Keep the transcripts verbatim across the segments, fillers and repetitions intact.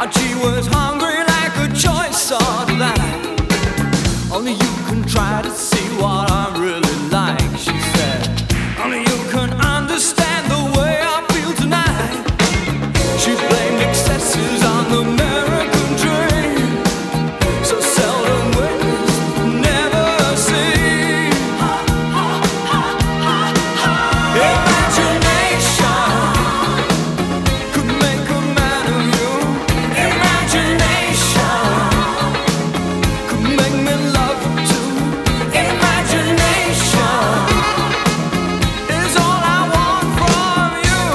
thought she was hungry like a choice of life. Only you can try to see what I'm really like, she said. Only you can understand the way I feel tonight. She blamed excesses on the American dream, so seldom witnessed, never seen. Imagination could make a man of you. Imagination could make me love you too. Imagination is all I want from you.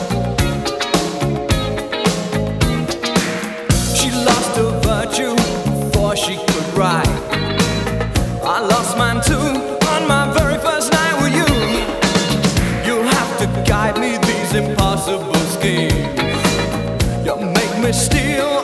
She lost her virtue before she could write. I lost mine too on my very first night with you. You'll have to guide me these impossible schemes. You make me steal